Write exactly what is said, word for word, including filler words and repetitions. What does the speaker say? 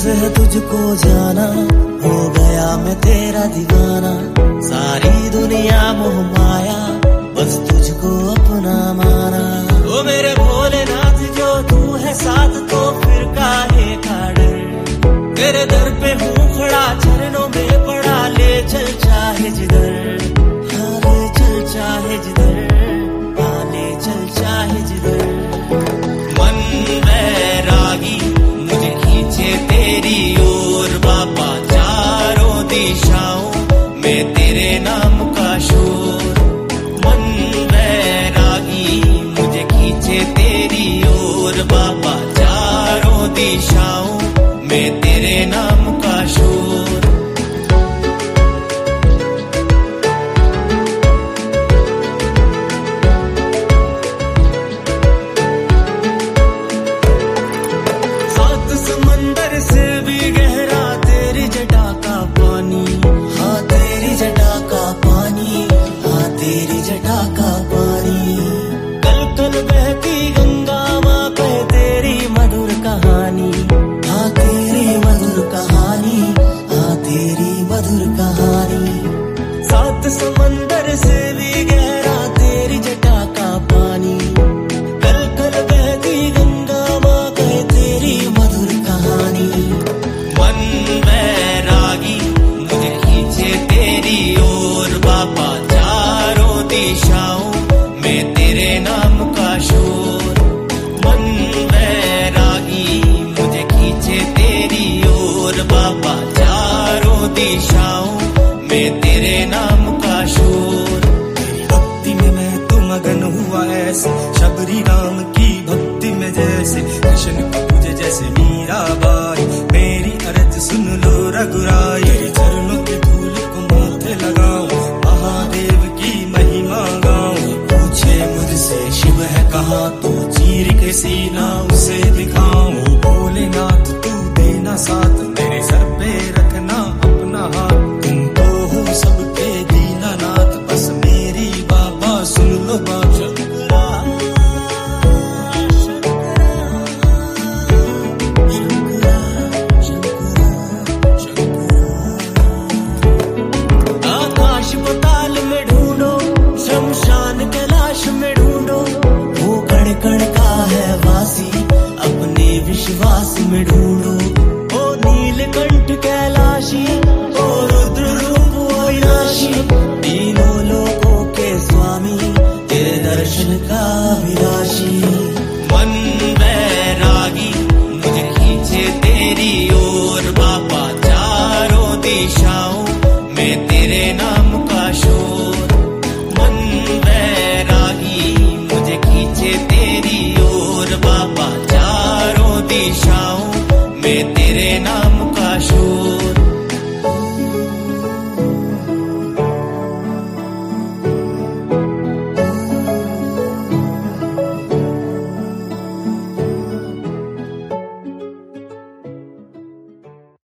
है तुझको जाना, हो गया मैं तेरा दीवाना। सारी दुनिया मोह माया, बस तुझको अपना माना। ओ मेरे भोलेनाथ जो तू है साथ, तो फिर काहे का डर। तेरे दर पे हूँ खड़ा, चरणों में पड़ा, ले चल चाहे जिधर। हाँ ले चल चाहे जिधर, हाँ ले चल चाहे जिधर। मन वैरागी मुझे खींचे तेरी ओर बाबा, चारों दिशाओं में तेरे नाम का शोर। मन वैरागी मुझे खींचे तेरी ओर बाबा, चारों दिशाओं में तेरे नाम का शोर। समंदर से भी गहरा तेरी जटा का पानी, हाँ तेरी जटा का पानी, हाँ तेरी जटा का पानी। कल कल बहती गंगा माँ पे तेरी मधुर कहानी, हाँ तेरी मधुर कहानी, हाँ तेरी मधुर कहानी। सात समंदर से भी गहरा तेरी जटा का पानी, कल कल बहती गंगा माँ पे तेरी मधुर कहानी। मन वैरागी मुझे खींचे तेरी ओर बाबा, चारों दिशाओं में तेरे नाम का शोर। मन वैरागी मुझे खींचे तेरी ओर बाबा, चारों दिशाओं में तेरे नाम का शोर। तेरी भक्ति में मैं तो मगन हुआ ऐसे, शबरी राम की भक्ति में जैसे, कृष्ण को पूजे जैसे मीराबाई। मेरी अर्ज सुन लो रघुराई, तेरे चरणों के धूल को माथे लगाऊं, महादेव की महिमा गाऊं। पूछे मुझसे शिव है कहाँ, तो चीर के सीना उसे दिखाऊं। भोलेनाथ तू देना साथ, मेरे सर पे रखना अपना हाथ। तुम तो हो सबके दीनानाथ, बस मेरी बाबा सुन लो बात। आकाश पताल में ढूंढो, शमशान कैलाश में ढूंढो, वो कण कण का है वासी, अपने विश्वास में ढूंढो।